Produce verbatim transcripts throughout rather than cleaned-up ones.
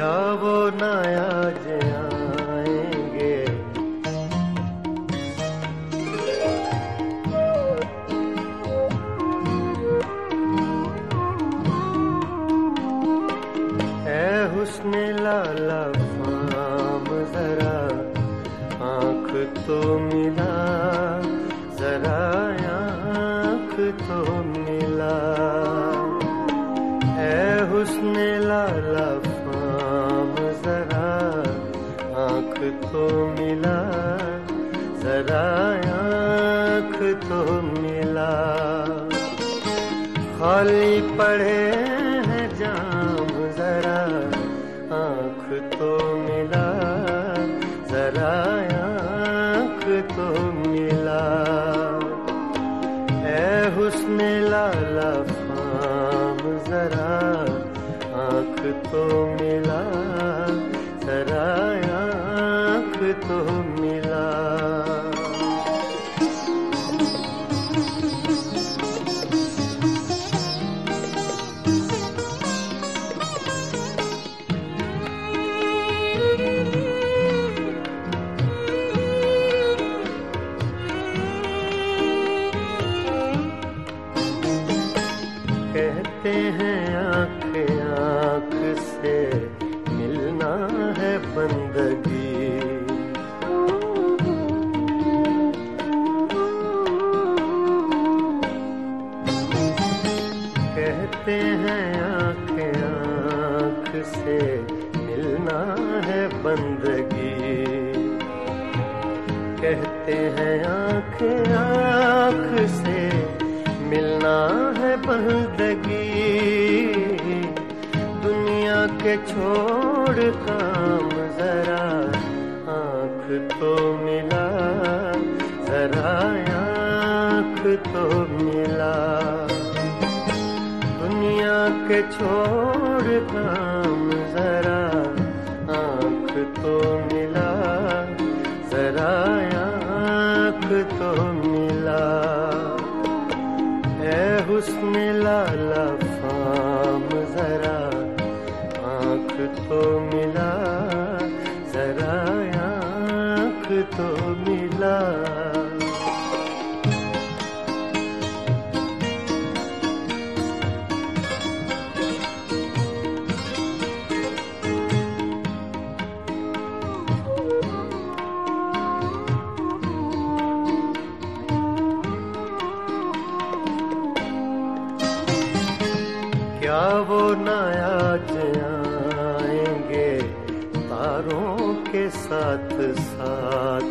क्या वो न आज आएंगे। ऐ हुस्ने लाला फाम जरा आँख तो मिला, जरा आँख तो मिला। ऐ हुस्ने लाला फाम जरा आँख तो मिला, जरा आँख तो मिला। खाली पड़े हैं जाम जरा आँख तो मिला, जरा आँख तो मिला। ऐ हुस्ने लाला फाम जरा आँख तो मिला, जरा आँख तो मिला। कहते हैं आँख आँख से मिलना है बंदगी, कहते हैं आँख आँख से मिलना है बंदगी, कहते हैं आँख आँख से मिलना है बंदगी। दुनिया के छोड़ काम जरा आँख तो मिला, जरा आँख तो मिला। दुनिया के छोड़ काम जरा आँख तो मिला, जरा आँख तो मिला। ऐ हुस्ने लाला फाम जरा आँख तो मिला, जरा आँख तो मिला। क्या वो न आज आएंगे तारों के साथ साथ।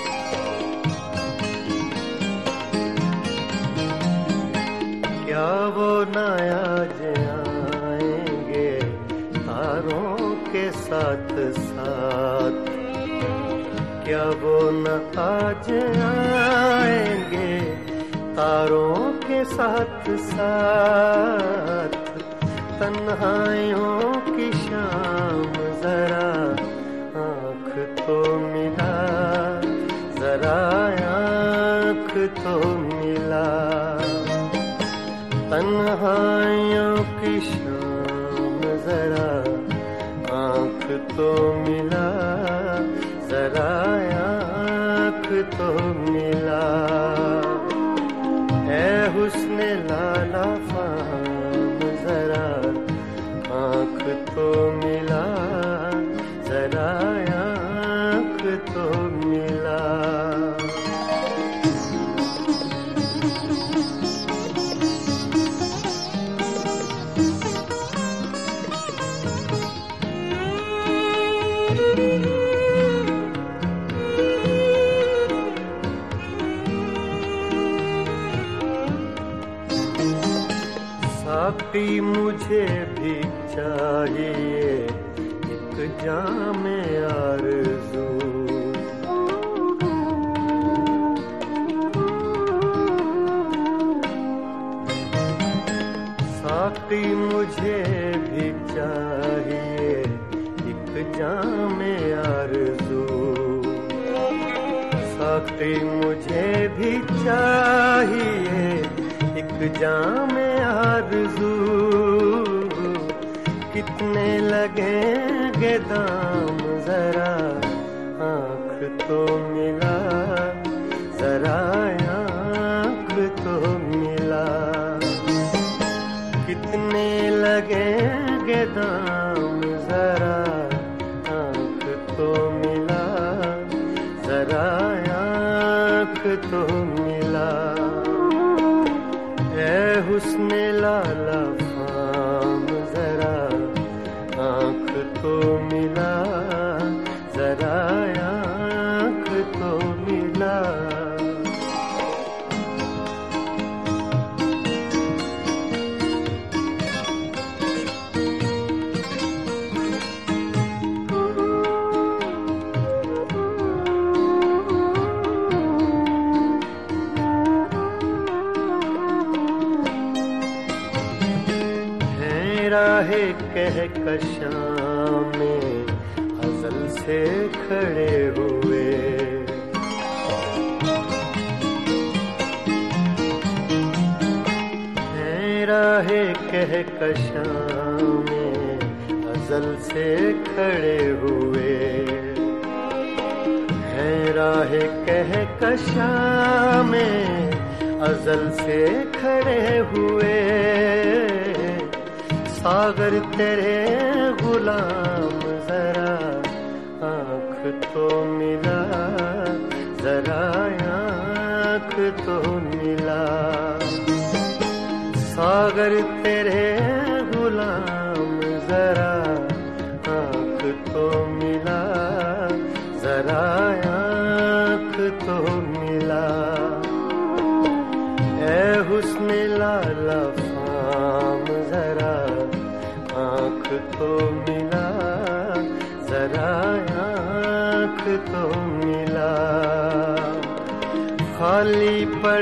क्या वो न आज आएंगे तारों के साथ साथ। क्या वो न आज आएंगे तारों के साथ साथ। तन्हाइयों की शाम जरा आँख तो मिला, जरा आँख तो मिला। तन्हाइयों की शाम जरा आँख तो मिला, जरा आँख तो मिला। ऐ हुस्ने लाला फाम जरा आँख तो मिला, जरा आँख तो मिला। साकी मुझे भी चाहिए एक जामे आरज़ू। साकी मुझे भी चाहिए एक जामे आरज़ू। साकी मुझे भी चाहिए एक जामे आरज़ू। कितने लगे लगेंगे दाम जरा आँख तो मिला, जरा आँख तो मिला। कितने लगेंगे दाम जरा आँख तो मिला, जरा आँख तो मिला। ऐ हुस्ने लाला फाम जरा आँख तो मिला, जरा आँख तो मिला। राहे कहकशां में अज़ल से खड़े हुए, हैं राहे कहकशां में अज़ल से खड़े हुए, हैं राहे कहकशां में अज़ल से खड़े हुए। सागर तेरे गुलाम जरा आँख तो मिला, जरा आँख तो मिला। सागर तेरे गुलाम जरा आँख तो मिला, जरा आँख तो मिला। ऐ हुस्ने लाला फाम जरा आँख तो मिला, जरा आँख तो मिला। खाली पड़